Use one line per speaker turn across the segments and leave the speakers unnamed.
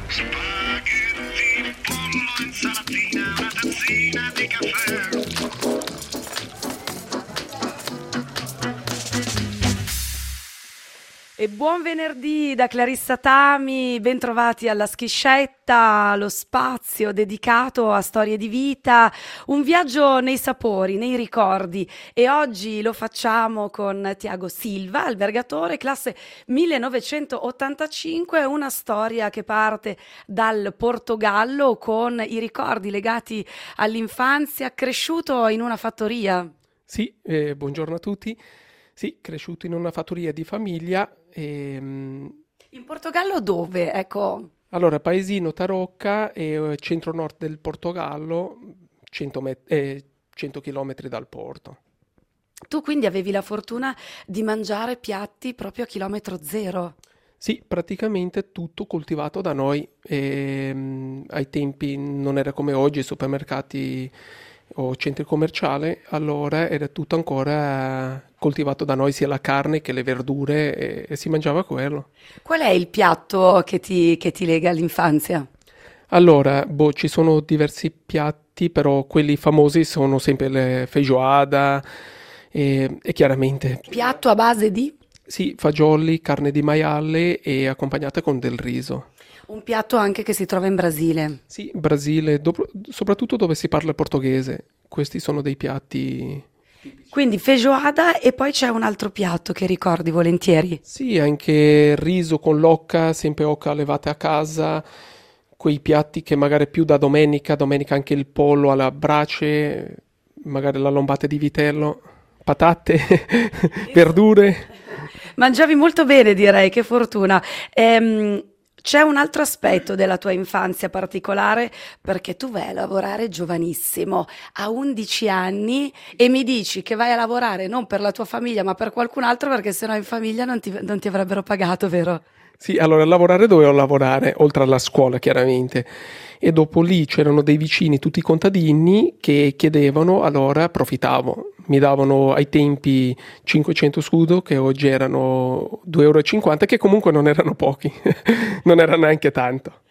Spaghetti, pollo, insalatina, una tazzina di caffè.
E buon venerdì da Clarissa Tami, bentrovati alla Schiscetta, lo spazio dedicato a storie di vita, un viaggio nei sapori, nei ricordi, e oggi lo facciamo con Tiago Silva, albergatore, classe 1985, una storia che parte dal Portogallo con i ricordi legati all'infanzia, cresciuto in una fattoria.
Sì, buongiorno a tutti. Sì, cresciuto in una fattoria di famiglia.
In Portogallo dove? Ecco.
Allora, paesino Tarocca, centro-nord del Portogallo, 100 chilometri dal porto.
Tu quindi avevi la fortuna di mangiare piatti proprio a chilometro zero.
Sì, praticamente tutto coltivato da noi. Ai tempi non era come oggi, supermercati o centri commerciali, allora era tutto ancora coltivato da noi, sia la carne che le verdure, e si mangiava quello.
Qual è il piatto che ti lega all'infanzia?
Allora, ci sono diversi piatti, però quelli famosi sono sempre le feijoada e chiaramente,
Piatto a base di?
sì, fagioli, carne di maiale e accompagnata con del riso.
Un piatto anche che si trova in Brasile.
Sì, Brasile, soprattutto dove si parla portoghese, questi sono dei piatti.
Quindi feijoada e poi c'è un altro piatto che ricordi volentieri.
Sì, anche riso con l'occa, sempre occa levata a casa, quei piatti che magari più da domenica anche il pollo alla brace, magari la lombata di vitello, patate, verdure.
Mangiavi molto bene, direi, che fortuna. C'è un altro aspetto della tua infanzia particolare, perché tu vai a lavorare giovanissimo, a 11 anni, e mi dici che vai a lavorare non per la tua famiglia ma per qualcun altro, perché sennò in famiglia non ti avrebbero pagato, vero?
Sì, allora lavorare dovevo lavorare, oltre alla scuola chiaramente, e dopo lì c'erano dei vicini, tutti contadini, che chiedevano, allora approfittavo. Mi davano ai tempi 500 scudo, che oggi erano 2,50 euro, che comunque non erano pochi, non era neanche tanto.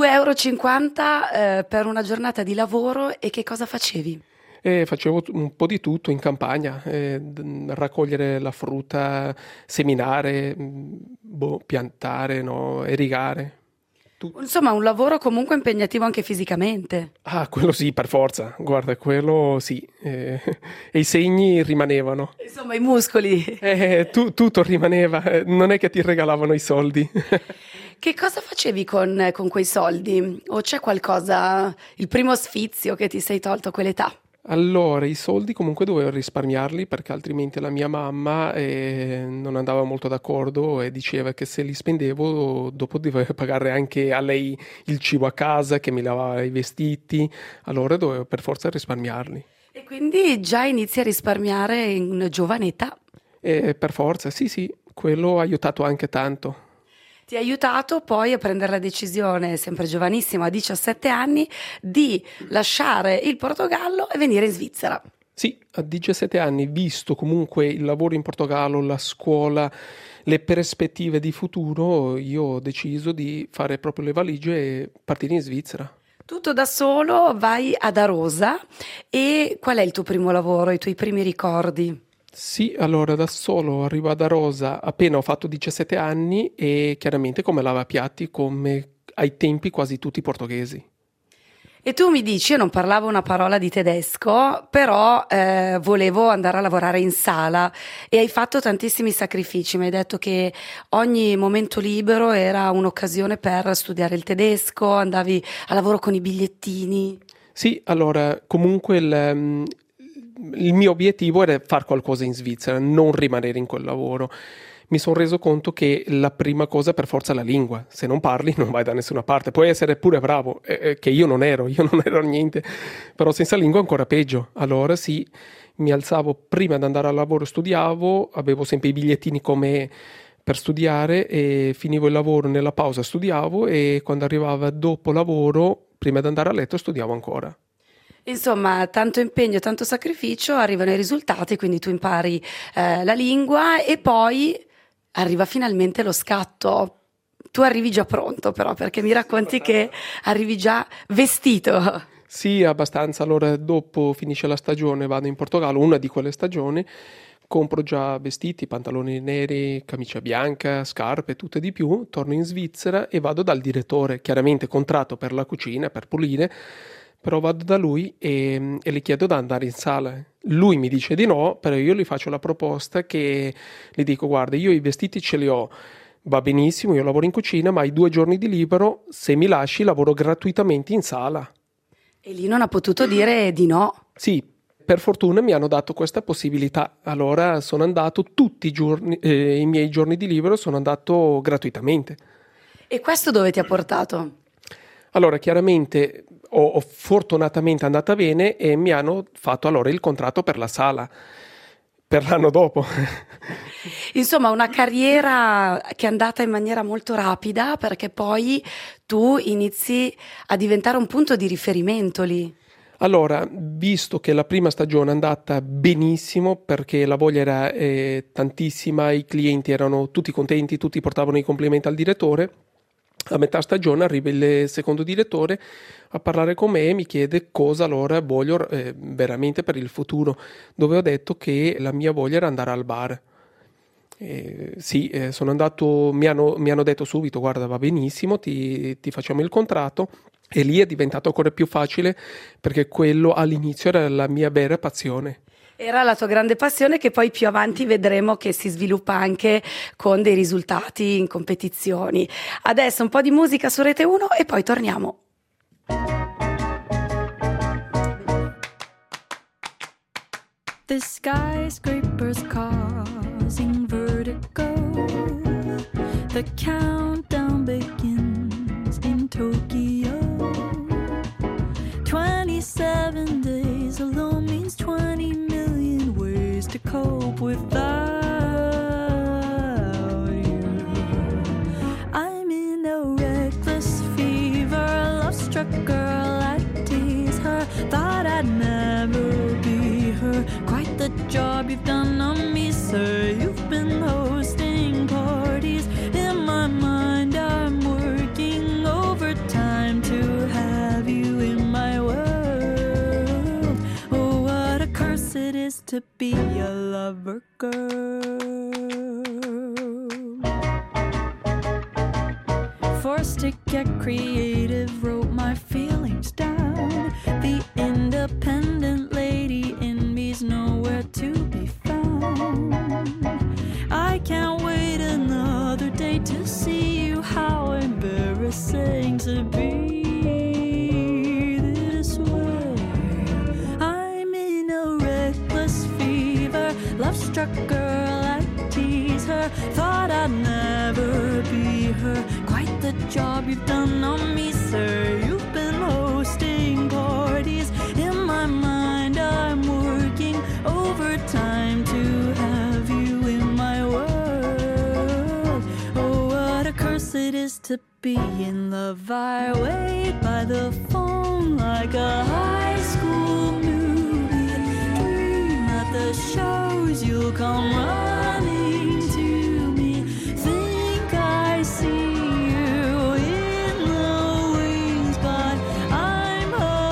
2,50 euro per una giornata di lavoro, e che cosa facevi?
E facevo un po' di tutto in campagna, raccogliere la frutta, seminare, piantare, no, irrigare.
Insomma, un lavoro comunque impegnativo anche fisicamente.
Ah, quello sì, per forza, guarda, quello sì. E i segni rimanevano.
Insomma, i muscoli.
Tutto rimaneva, non è che ti regalavano i soldi.
Che cosa facevi con quei soldi? O c'è qualcosa, il primo sfizio che ti sei tolto a quell'età?
Allora, i soldi comunque dovevo risparmiarli, perché altrimenti la mia mamma non andava molto d'accordo e diceva che se li spendevo dopo dovevo pagare anche a lei il cibo a casa, che mi lavava i vestiti, allora dovevo per forza risparmiarli.
E quindi già inizi a risparmiare in giovane età.
E per forza, sì, sì, quello ha aiutato anche tanto.
Ti ha aiutato poi a prendere la decisione, sempre giovanissimo, a 17 anni, di lasciare il Portogallo e venire in Svizzera.
Sì, a 17 anni, visto comunque il lavoro in Portogallo, la scuola, le prospettive di futuro, io ho deciso di fare proprio le valigie e partire in Svizzera.
Tutto da solo, vai ad Arosa. E qual è il tuo primo lavoro, i tuoi primi ricordi?
Sì, allora da solo arrivo ad Arosa appena ho fatto 17 anni, e chiaramente come lavapiatti, come ai tempi quasi tutti i portoghesi.
E tu mi dici, io non parlavo una parola di tedesco, però volevo andare a lavorare in sala, e hai fatto tantissimi sacrifici. Mi hai detto che ogni momento libero era un'occasione per studiare il tedesco, andavi a lavoro con i bigliettini.
Sì, allora comunque il mio obiettivo era fare qualcosa in Svizzera, non rimanere in quel lavoro. Mi sono reso conto che la prima cosa per forza è la lingua. Se non parli non vai da nessuna parte. Puoi essere pure bravo, che io non ero niente, però senza lingua ancora peggio. Allora sì, mi alzavo prima di andare al lavoro, studiavo, avevo sempre i bigliettini come per studiare, e finivo il lavoro, nella pausa studiavo, e quando arrivava dopo lavoro, prima di andare a letto, studiavo ancora.
Insomma, tanto impegno, tanto sacrificio, arrivano i risultati, quindi tu impari la lingua, e poi arriva finalmente lo scatto. Tu arrivi già pronto però, perché mi racconti che arrivi già vestito.
Sì, abbastanza. Allora, dopo finisce la stagione, vado in Portogallo, una di quelle stagioni, compro già vestiti, pantaloni neri, camicia bianca, scarpe, tutto e di più, torno in Svizzera e vado dal direttore, chiaramente contratto per la cucina, per pulire, però vado da lui e le chiedo di andare in sala. Lui mi dice di no, però io gli faccio la proposta che gli dico, guarda, io i vestiti ce li ho, va benissimo, io lavoro in cucina, ma hai 2 giorni di libero, se mi lasci lavoro gratuitamente in sala.
E lì non ha potuto dire di no.
Sì, per fortuna mi hanno dato questa possibilità. Allora sono andato tutti i giorni, i miei giorni di libero sono andato gratuitamente.
E questo dove ti ha portato?
Allora, chiaramente ho fortunatamente andata bene e mi hanno fatto allora il contratto per la sala, per l'anno dopo.
Insomma, una carriera che è andata in maniera molto rapida, perché poi tu inizi a diventare un punto di riferimento lì.
Allora, visto che la prima stagione è andata benissimo perché la voglia era tantissima, i clienti erano tutti contenti, tutti portavano i complimenti al direttore, a metà stagione arriva il secondo direttore a parlare con me e mi chiede cosa allora voglio veramente per il futuro, dove ho detto che la mia voglia era andare al bar. Sì, sono andato, mi hanno detto subito, guarda, va benissimo, ti facciamo il contratto. E lì è diventato ancora più facile perché quello all'inizio era la mia vera passione.
Era la tua grande passione che poi più avanti vedremo che si sviluppa anche con dei risultati in competizioni. Adesso un po' di musica su Rete 1 e poi torniamo.
The skyscrapers causing vertigo. The countdown begins in Tokyo. 27 days alone means 20 million ways to cope without you. I'm in a reckless fever, love-struck girl, I tease her. Thought I'd never be her. Quite the job you've done on me, sir. You've been hosting parties. In my mind I'm working overtime to have you in my world. Oh, what a curse it is to be a lover girl. Forced to get creative, wrote my feelings down. The independent lady in me's nowhere to be found. I can't wait another day to see you. How embarrassing to be this way. I'm in a reckless fever, love-struck girl, I tease her. Thought I'd never be her. Quite the job you've done on me, sir. You've been hosting parties. In my mind I'm working overtime to have you in my world. Oh, what a curse it is to be in love. I wait by the phone like a high school movie. Dream at the shows you'll come running to me. Think I see you in the wings, but I'm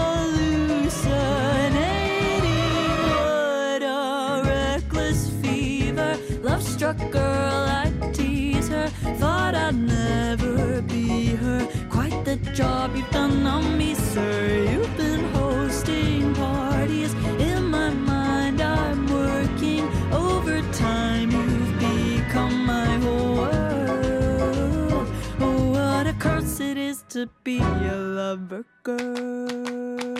hallucinating. What a reckless fever, love-struck girl, I tease her. Thought I'd never be her. Quite the job you've done on me, sir. You've been hosting parties. In my mind I'm working overtime. You've become my whole world. Oh, what a curse it is to be a lover girl.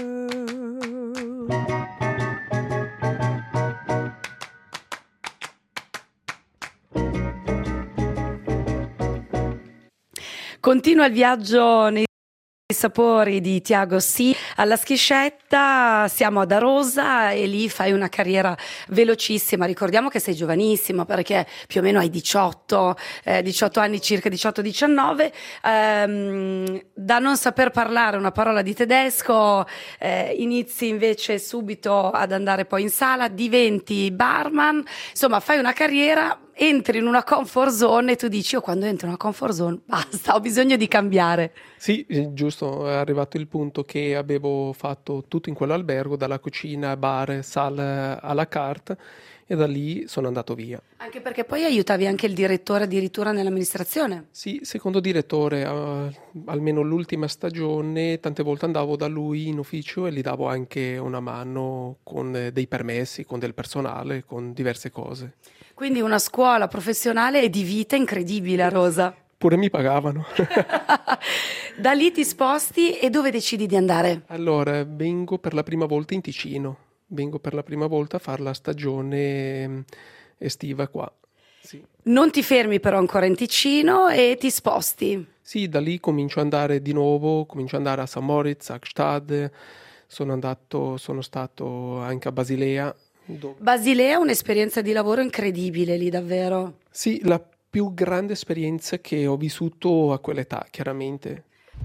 Continua il viaggio nei sapori di Tiago C. Alla Schiscetta, siamo ad Arosa e lì fai una carriera velocissima. Ricordiamo che sei giovanissimo perché più o meno hai 18 anni, circa 18-19. da non saper parlare una parola di tedesco, inizi invece subito ad andare poi in sala, diventi barman, insomma fai una carriera, entri in una comfort zone e tu dici: io quando entro in una comfort zone basta, ho bisogno di cambiare.
Sì, giusto, è arrivato il punto che avevo fatto tutto in quell'albergo, dalla cucina, bar, sala à la carte, e da lì sono andato via.
Anche perché poi aiutavi anche il direttore addirittura nell'amministrazione.
Sì, secondo direttore, almeno l'ultima stagione, tante volte andavo da lui in ufficio e gli davo anche una mano con dei permessi, con del personale, con diverse cose.
Quindi una scuola professionale e di vita incredibile a Rosa.
Pure mi pagavano.
Da lì ti sposti e dove decidi di andare?
Allora, vengo per la prima volta in Ticino. Vengo per la prima volta a fare la stagione estiva qua. Sì.
Non ti fermi però ancora in Ticino e ti sposti.
Sì, da lì comincio ad andare di nuovo, comincio ad andare a St. Moritz, a Gstaad, sono stato anche a Basilea.
Basilea è un'esperienza di lavoro incredibile lì, davvero.
Sì, la più grande esperienza che ho vissuto a quell'età, chiaramente.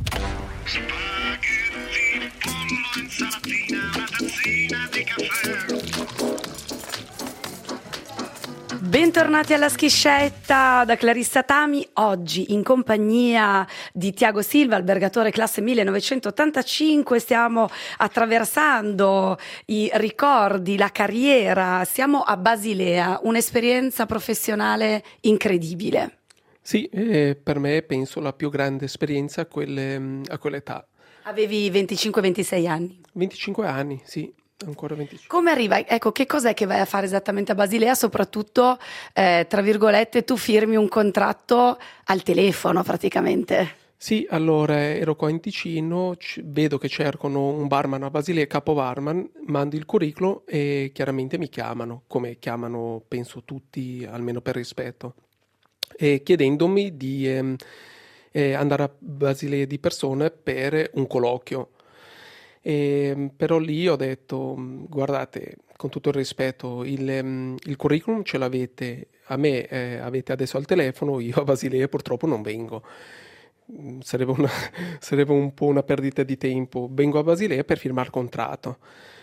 Spaghetti, pollo, insalatina, una tazzina di caffè.
Bentornati alla Schiscetta da Clarissa Tami, oggi in compagnia di Tiago Silva, albergatore classe 1985, stiamo attraversando i ricordi, la carriera, siamo a Basilea, un'esperienza professionale incredibile.
Sì, per me penso la più grande esperienza a quell'età.
Avevi 25-26 anni.
25 anni, sì. Ancora 25.
Come arriva? Ecco, che cos'è che vai a fare esattamente a Basilea? Soprattutto, tra virgolette, tu firmi un contratto al telefono praticamente.
Sì, allora ero qua in Ticino, vedo che cercano un barman a Basilea, capo barman, mando il curriculum e chiaramente mi chiamano, come chiamano penso tutti, almeno per rispetto, e chiedendomi di andare a Basilea di persona per un colloquio. Però lì ho detto: guardate, con tutto il rispetto, il curriculum ce l'avete, a me avete adesso al telefono, io a Basilea purtroppo non vengo, sarebbe un po' una perdita di tempo, vengo a Basilea per firmare il contratto.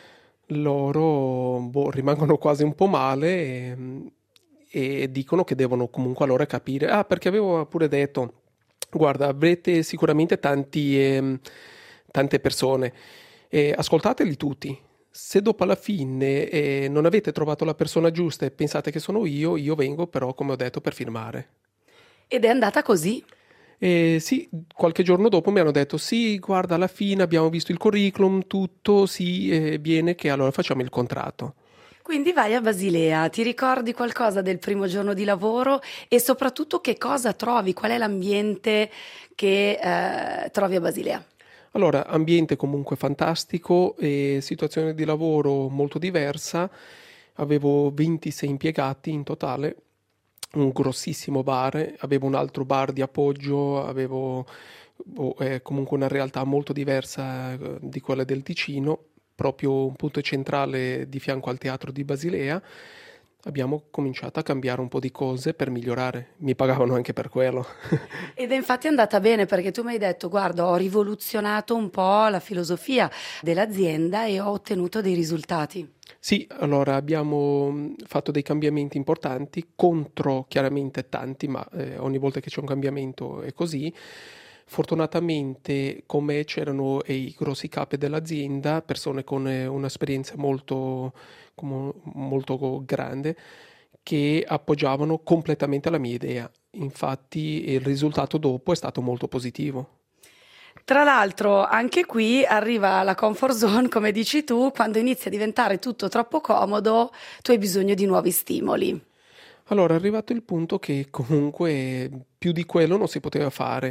Loro rimangono quasi un po' male e dicono che devono comunque allora capire, perché avevo pure detto: guarda, avrete sicuramente tante persone, ascoltateli tutti. Se dopo alla fine non avete trovato la persona giusta e pensate che sono io vengo però, come ho detto, per firmare.
Ed è andata così.
Sì, qualche giorno dopo mi hanno detto: sì, guarda, alla fine abbiamo visto il curriculum, tutto, sì, viene che allora facciamo il contratto.
Quindi vai a Basilea, ti ricordi qualcosa del primo giorno di lavoro e soprattutto che cosa trovi? Qual è l'ambiente che trovi a Basilea?
Allora, ambiente comunque fantastico e situazione di lavoro molto diversa. Avevo 26 impiegati in totale, un grossissimo bar, avevo un altro bar di appoggio, avevo comunque una realtà molto diversa di quella del Ticino, proprio un punto centrale di fianco al teatro di Basilea. Abbiamo cominciato a cambiare un po' di cose per migliorare, mi pagavano anche per quello.
Ed è infatti andata bene perché tu mi hai detto: guarda, ho rivoluzionato un po' la filosofia dell'azienda e ho ottenuto dei risultati.
Sì, allora abbiamo fatto dei cambiamenti importanti, contro chiaramente tanti, ma ogni volta che c'è un cambiamento è così. Fortunatamente con me c'erano i grossi capi dell'azienda, persone con un'esperienza molto grande, che appoggiavano completamente la mia idea. Infatti il risultato dopo è stato molto positivo.
Tra l'altro anche qui arriva la comfort zone, come dici tu, quando inizia a diventare tutto troppo comodo, tu hai bisogno di nuovi stimoli.
Allora è arrivato il punto che comunque più di quello non si poteva fare.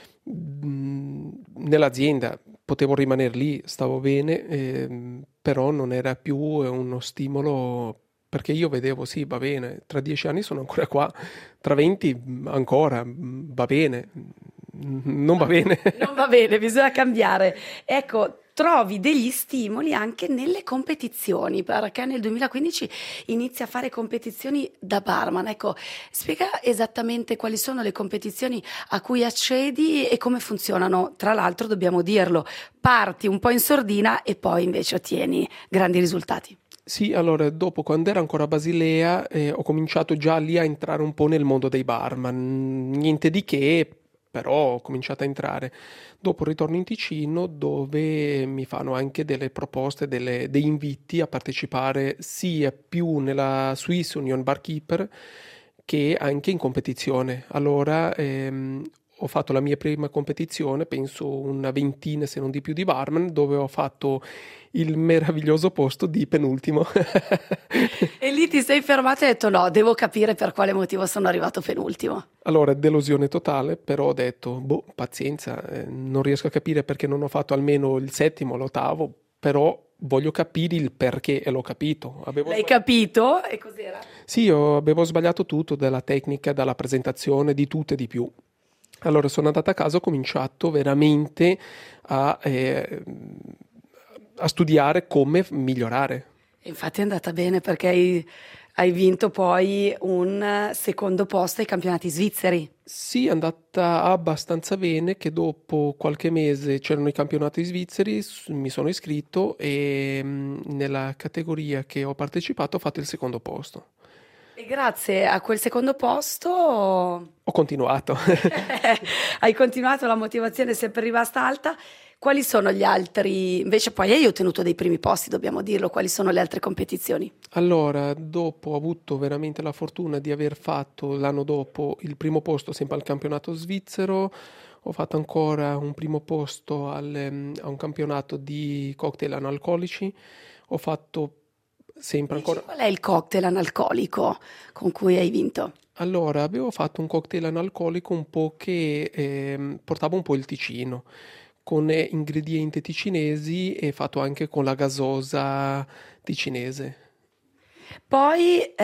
Nell'azienda potevo rimanere lì, stavo bene, però non era più uno stimolo, perché io vedevo: sì, va bene, tra 10 anni sono ancora qua, tra 20 ancora, va bene, non va bene.
Non va bene, bisogna cambiare. Ecco, trovi degli stimoli anche nelle competizioni, perché nel 2015 inizi a fare competizioni da barman. Ecco, spiega esattamente quali sono le competizioni a cui accedi e come funzionano. Tra l'altro, dobbiamo dirlo, parti un po' in sordina e poi invece ottieni grandi risultati.
Sì, allora dopo quando ero ancora a Basilea ho cominciato già lì a entrare un po' nel mondo dei barman, niente di che, però ho cominciato a entrare. Dopo ritorno in Ticino dove mi fanno anche delle proposte, dei inviti a partecipare sia più nella Swiss Union Barkeeper che anche in competizione. Allora ho fatto la mia prima competizione, penso una ventina se non di più di barman, dove ho fatto il meraviglioso posto di penultimo.
E lì ti sei fermato e hai detto no, devo capire per quale motivo sono arrivato penultimo.
Allora, delusione totale, però ho detto, pazienza, non riesco a capire perché non ho fatto almeno il settimo, l'ottavo, però voglio capire il perché e l'ho capito.
L'hai capito? E cos'era?
Sì, avevo sbagliato tutto, dalla tecnica, dalla presentazione, di tutto e di più. Allora sono andato a casa, ho cominciato veramente a studiare come migliorare.
Infatti è andata bene perché hai vinto poi un secondo posto ai campionati svizzeri.
Sì, è andata abbastanza bene che dopo qualche mese c'erano i campionati svizzeri, mi sono iscritto e nella categoria che ho partecipato ho fatto il secondo posto.
E grazie a quel secondo posto
Ho continuato.
hai continuato, la motivazione è sempre rimasta alta. Quali sono gli altri? Invece poi hai ottenuto dei primi posti, dobbiamo dirlo. Quali sono le altre competizioni?
Allora, dopo ho avuto veramente la fortuna di aver fatto l'anno dopo il primo posto sempre al campionato svizzero. Ho fatto ancora un primo posto a un campionato di cocktail analcolici. Ho fatto sempre ancora...
Qual è il cocktail analcolico con cui hai vinto?
Allora, avevo fatto un cocktail analcolico un po' che portava un po' il Ticino, con ingredienti ticinesi e fatto anche con la gasosa ticinese.
Poi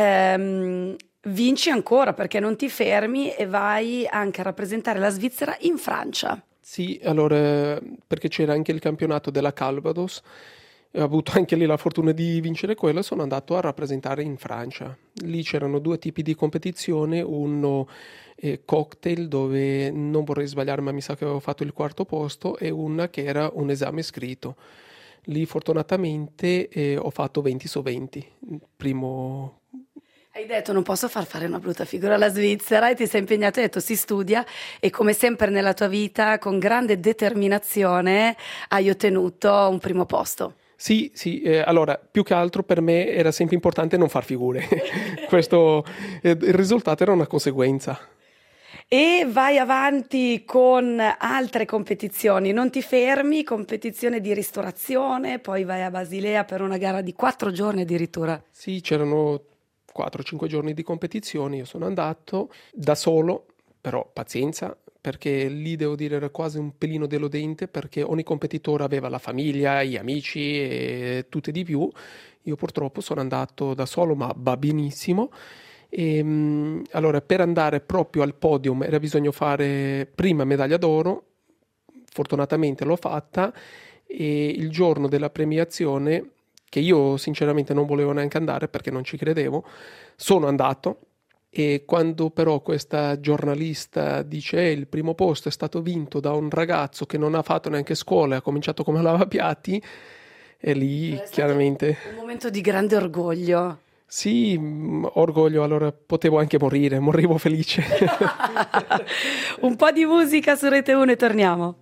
vinci ancora perché non ti fermi e vai anche a rappresentare la Svizzera in Francia.
Sì, allora, perché c'era anche il campionato della Calvados, ho avuto anche lì la fortuna di vincere quello e sono andato a rappresentare in Francia. Lì c'erano due tipi di competizione, uno cocktail dove non vorrei sbagliare ma mi sa che avevo fatto il quarto posto e una che era un esame scritto. Lì fortunatamente ho fatto 20 su 20, primo...
Hai detto non posso far fare una brutta figura alla Svizzera e ti sei impegnato e hai detto si studia e come sempre nella tua vita con grande determinazione hai ottenuto un primo posto.
Sì, allora più che altro per me era sempre importante non far figure, questo, il risultato era una conseguenza.
E vai avanti con altre competizioni, non ti fermi, competizione di ristorazione, poi vai a Basilea per una gara di 4 giorni addirittura.
Sì, c'erano 4-5 giorni di competizioni, io sono andato da solo, però pazienza, perché lì devo dire era quasi un pelino deludente perché ogni competitore aveva la famiglia, gli amici e tutte di più. Io purtroppo sono andato da solo, ma va benissimo. E, allora, per andare proprio al podium era bisogno fare prima medaglia d'oro, fortunatamente l'ho fatta e il giorno della premiazione, che io sinceramente non volevo neanche andare perché non ci credevo, sono andato. E quando però questa giornalista dice il primo posto è stato vinto da un ragazzo che non ha fatto neanche scuola e ha cominciato come lavapiatti, e lì chiaramente...
Un momento di grande orgoglio.
Sì, orgoglio, allora potevo anche morire, morivo felice.
Un po' di musica su Rete 1 e torniamo.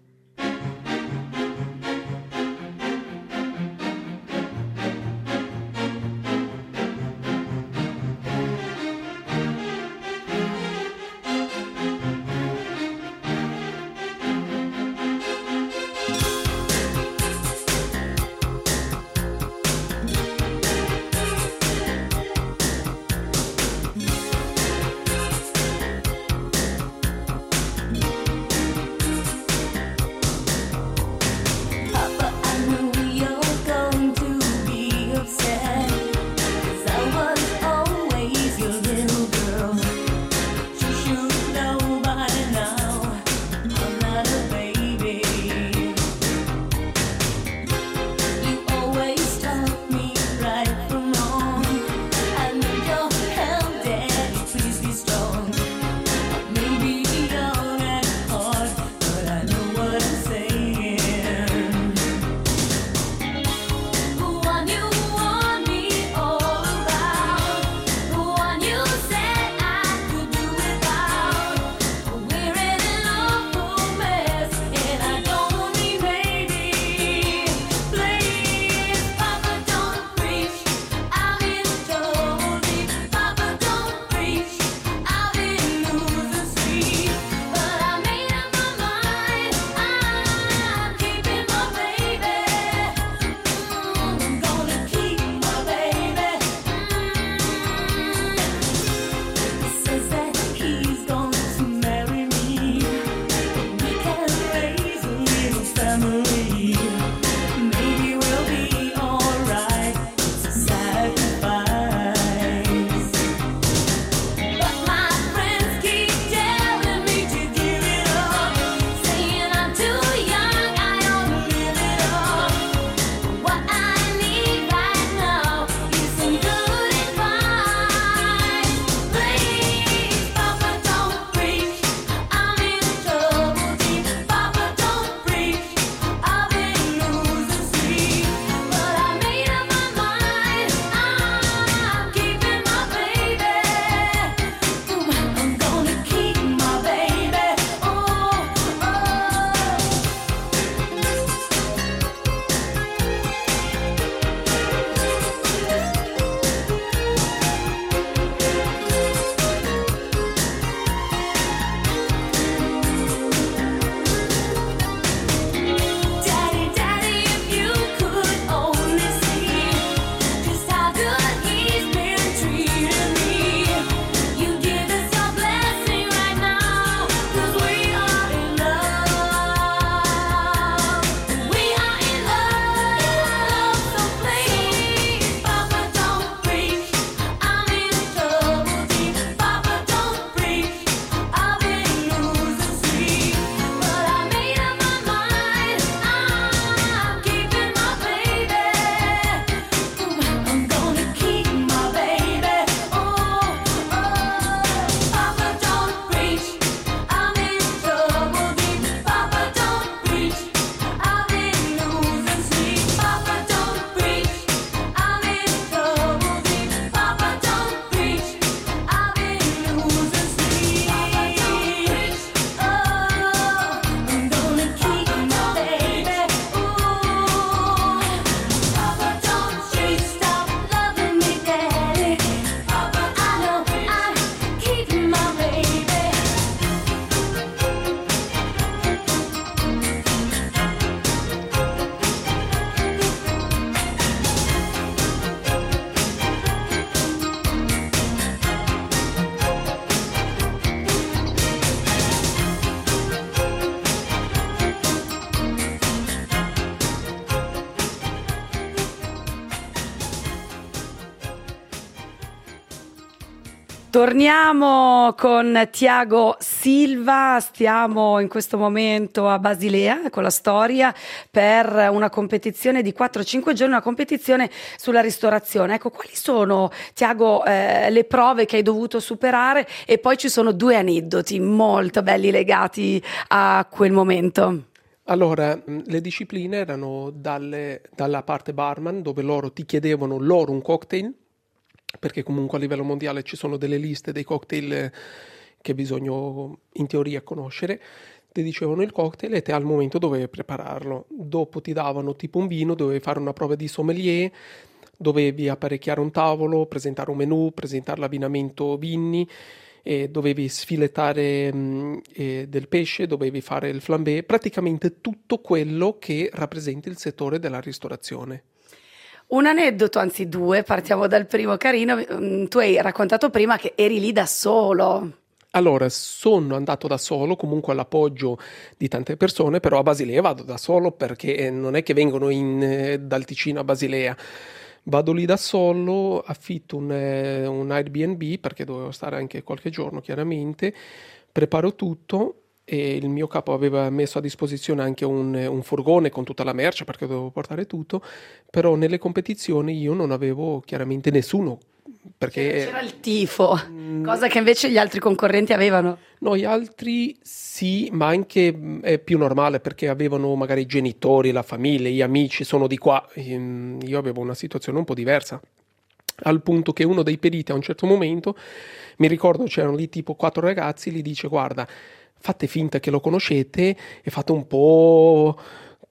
Torniamo con Tiago Silva, stiamo in questo momento a Basilea con la storia per una competizione di 4-5 giorni, una competizione sulla ristorazione. Ecco, quali sono, Tiago, le prove che hai dovuto superare? E poi ci sono 2 aneddoti molto belli legati a quel momento.
Allora, le discipline erano dalla parte barman, dove loro ti chiedevano loro un cocktail, perché comunque a livello mondiale ci sono delle liste dei cocktail che bisogna in teoria conoscere. Ti dicevano il cocktail e te al momento dovevi prepararlo. Dopo ti davano tipo un vino, dovevi fare una prova di sommelier, dovevi apparecchiare un tavolo, presentare un menù, presentare l'abbinamento vini, dovevi sfilettare del pesce, dovevi fare il flambé, praticamente tutto quello che rappresenta il settore della ristorazione.
Un aneddoto, anzi 2, partiamo dal primo. Carino, tu hai raccontato prima che eri lì da solo.
Allora, sono andato da solo, comunque all'appoggio di tante persone, però a Basilea vado da solo perché non è che vengono dal Ticino a Basilea. Vado lì da solo, affitto un Airbnb perché dovevo stare anche qualche giorno, chiaramente, preparo tutto. E il mio capo aveva messo a disposizione anche un furgone con tutta la merce perché dovevo portare tutto, però nelle competizioni io non avevo chiaramente nessuno perché
C'era il tifo, cosa che invece gli altri concorrenti avevano.
no, gli altri sì, ma anche è più normale perché avevano magari i genitori, la famiglia, gli amici sono di qua. Io avevo una situazione un po' diversa, al punto che uno dei periti a un certo momento, mi ricordo c'erano lì tipo 4 ragazzi, gli dice guarda, fate finta che lo conoscete e fate un po'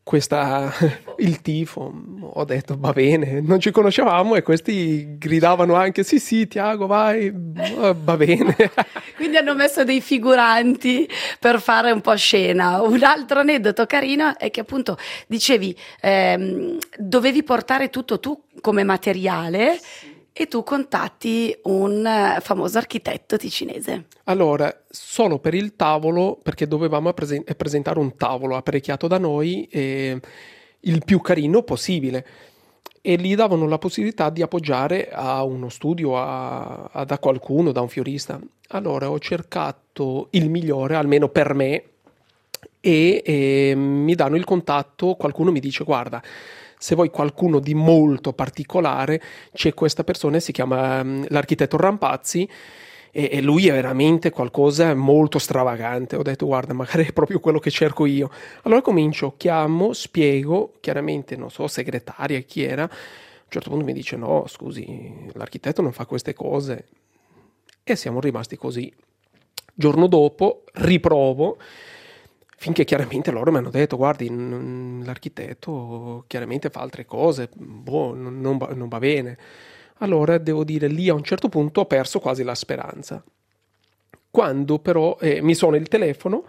il tifo. Ho detto va bene, non ci conoscevamo e questi gridavano anche sì Tiago vai, va bene.
Quindi hanno messo dei figuranti per fare un po' scena. Un altro aneddoto carino è che appunto dicevi dovevi portare tutto tu come materiale. E tu contatti un famoso architetto ticinese.
Allora, solo per il tavolo, perché dovevamo presentare un tavolo apparecchiato da noi, il più carino possibile. E gli davano la possibilità di appoggiare a uno studio, da qualcuno, da un fiorista. Allora ho cercato il migliore, almeno per me, e mi danno il contatto, qualcuno mi dice guarda, se vuoi qualcuno di molto particolare, c'è questa persona, si chiama l'architetto Rampazzi, e lui è veramente qualcosa molto stravagante. Ho detto guarda, magari è proprio quello che cerco io. Allora comincio, chiamo, spiego, chiaramente non so, segretaria, chi era. A un certo punto mi dice no, scusi, l'architetto non fa queste cose. E siamo rimasti così. Giorno dopo riprovo, finché chiaramente loro mi hanno detto guardi, l'architetto chiaramente fa altre cose, non va bene. Allora devo dire, lì a un certo punto ho perso quasi la speranza. Quando però mi suona il telefono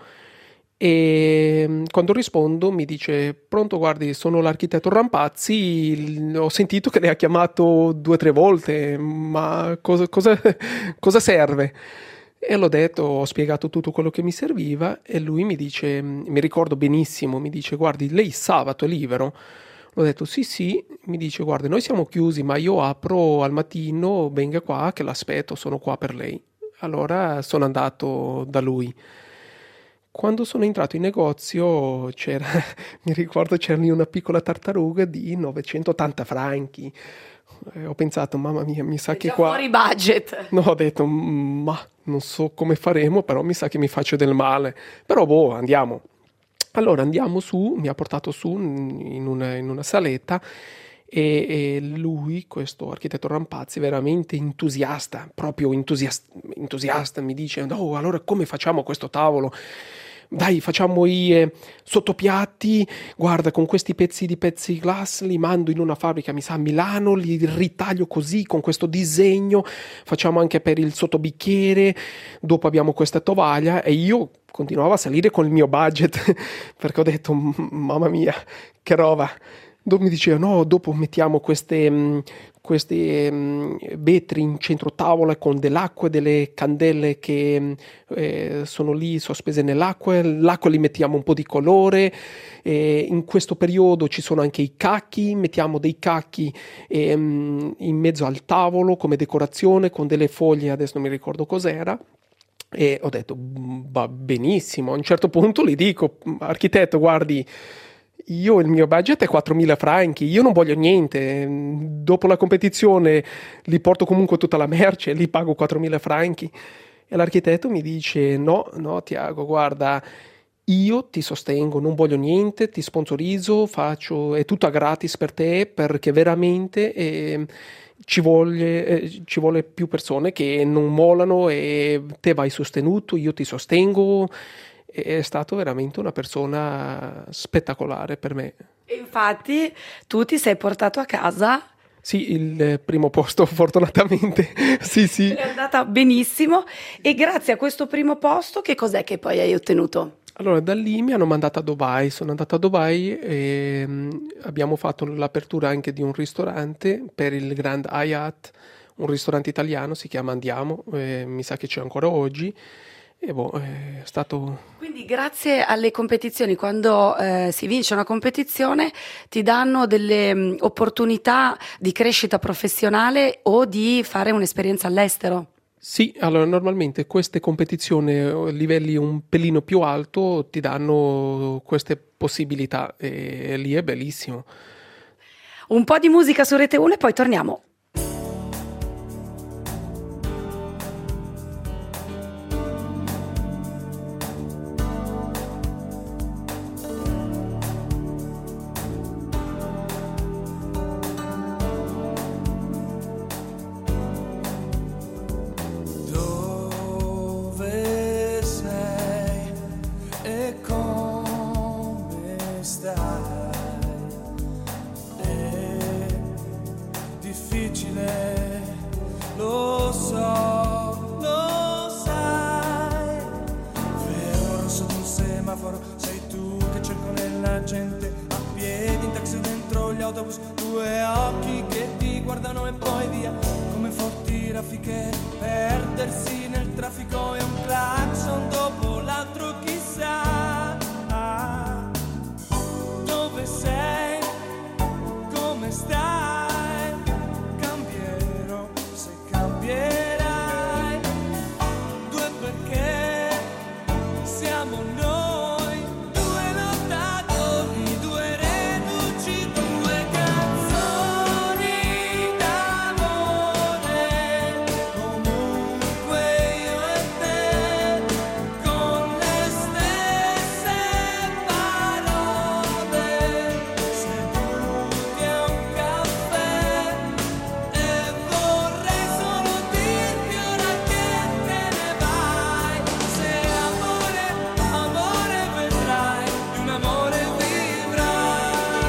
e quando rispondo mi dice pronto, guardi, sono l'architetto Rampazzi, ho sentito che lei ha chiamato 2 o 3 volte, ma cosa serve? E l'ho detto, ho spiegato tutto quello che mi serviva e lui mi dice, mi ricordo benissimo, mi dice guardi, lei sabato è libero? L'ho detto sì, mi dice guardi, noi siamo chiusi ma io apro al mattino, venga qua che l'aspetto, sono qua per lei. Allora sono andato da lui. Quando sono entrato in negozio mi ricordo c'era lì una piccola tartaruga di 980 franchi. Ho pensato, mamma mia, mi sa che qua...
fuori budget.
No, ho detto, ma non so come faremo, però mi sa che mi faccio del male. Però andiamo. Allora andiamo su, mi ha portato su in una saletta e lui, questo architetto Rampazzi, veramente entusiasta, proprio entusiasta, mi dice, no, allora come facciamo questo tavolo? Dai, facciamo i sottopiatti, guarda, con questi pezzi di plexiglass li mando in una fabbrica, mi sa a Milano, li ritaglio così, con questo disegno, facciamo anche per il sottobicchiere, dopo abbiamo questa tovaglia e io continuavo a salire con il mio budget, perché ho detto, mamma mia, che roba. mi diceva no, dopo mettiamo queste vetri in centro tavola con dell'acqua e delle candele che sono lì sospese nell'acqua, l'acqua li mettiamo un po' di colore, in questo periodo ci sono anche i cacchi, mettiamo dei cacchi in mezzo al tavolo come decorazione con delle foglie, adesso non mi ricordo cos'era. E ho detto va benissimo. A un certo punto gli dico: architetto, guardi, io il mio budget è 4.000 franchi, io non voglio niente, dopo la competizione li porto comunque tutta la merce, li pago 4.000 franchi. E l'architetto mi dice no Tiago, guarda, io ti sostengo, non voglio niente, ti sponsorizzo, è tutto a gratis per te, perché veramente ci vuole più persone che non mollano e te vai sostenuto, io ti sostengo. È stato veramente una persona spettacolare per me.
E infatti tu ti sei portato a casa.
Sì, il primo posto fortunatamente, sì.
È andata benissimo. E grazie a questo primo posto che cos'è che poi hai ottenuto?
Allora, da lì mi hanno mandato a Dubai, sono andato a Dubai e abbiamo fatto l'apertura anche di un ristorante per il Grand Hyatt, un ristorante italiano, si chiama Andiamo, mi sa che c'è ancora oggi. E è stato...
Quindi grazie alle competizioni, quando si vince una competizione ti danno delle opportunità di crescita professionale o di fare un'esperienza all'estero?
Sì, allora normalmente queste competizioni a livelli un pelino più alto ti danno queste possibilità e lì è bellissimo.
Un po' di musica su Rete 1 e poi torniamo.
Lo so, lo sai. Vero rosso di un semaforo, sei tu che cerco nella gente. A piedi, in taxi, dentro gli autobus. Due occhi che ti guardano e poi via. Come forti raffiche, perdersi nel traffico. E un clacson dopo l'altro, chissà. Dove sei? Come stai? Cambierai, due perché siamo noi, due lottatori, due reduci, due canzoni d'amore, comunque io e te, con le stesse parole, seduti a un caffè e vorrei solo dirti ora che te ne vai. Se amore, amore vedrai, di un amore vivrai.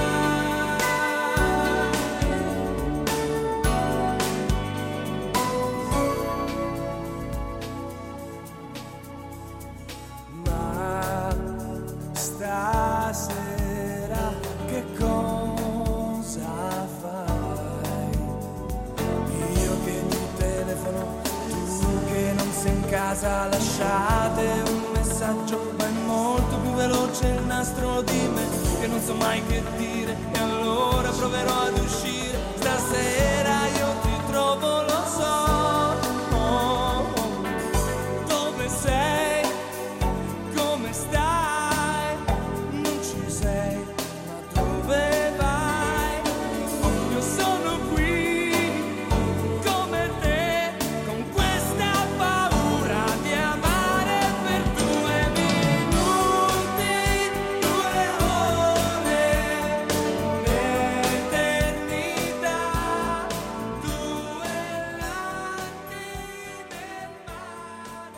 Ma stasera che cosa fai? Io che ti telefono, tu che non sei in casa, lasciate un messaggio, ma è molto più veloce il nastro di me, che non so mai che dire, e allora proverò ad uscire. Stasera io ti trovo, lo so. Dove sei? Come stai? Non ci sei, ma dove vai? Io sono qui, come te, con questa paura di amare per 2 minuti, 2 ore, un'eternità.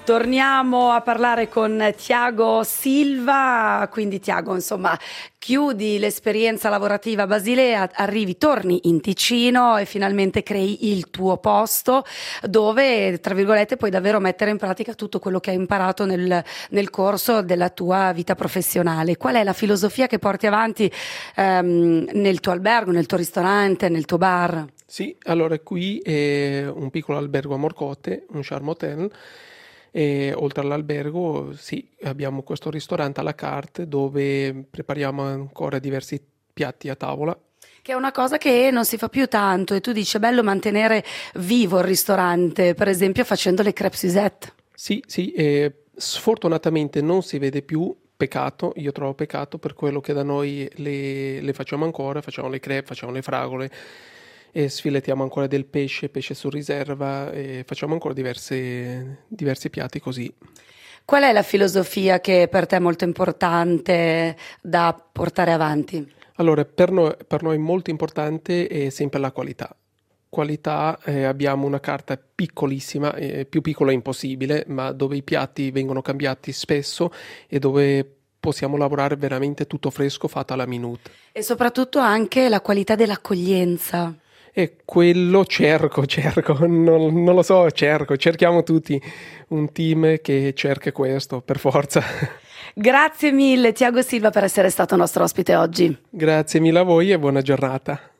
Torniamo a parlare con Tiago Silva, quindi Tiago, insomma, chiudi l'esperienza lavorativa a Basilea, arrivi, torni in Ticino e finalmente crei il tuo posto dove, tra virgolette, puoi davvero mettere in pratica tutto quello che hai imparato nel corso della tua vita professionale. Qual è la filosofia che porti avanti nel tuo albergo, nel tuo ristorante, nel tuo bar?
Sì, allora qui è un piccolo albergo a Morcote, un charme hotel. E oltre all'albergo, sì, abbiamo questo ristorante à la carte dove prepariamo ancora diversi piatti a tavola.
Che è una cosa che non si fa più tanto e tu dici è bello mantenere vivo il ristorante, per esempio facendo le crêpes Suzette.
Sì, sfortunatamente non si vede più, peccato, io trovo peccato per quello che da noi le facciamo ancora, facciamo le crêpes, facciamo le fragole e sfilettiamo ancora del pesce su riserva e facciamo ancora diversi piatti così.
Qual è la filosofia che per te è molto importante da portare avanti?
Allora, per noi molto importante è sempre la qualità. Qualità, abbiamo una carta piccolissima, più piccola impossibile, ma dove i piatti vengono cambiati spesso e dove possiamo lavorare veramente tutto fresco, fatto alla minute.
E soprattutto anche la qualità dell'accoglienza.
E quello cerco, non lo so, cerchiamo tutti un team che cerca questo, per forza.
Grazie mille Tiago Silva per essere stato nostro ospite oggi.
Grazie mille a voi e buona giornata.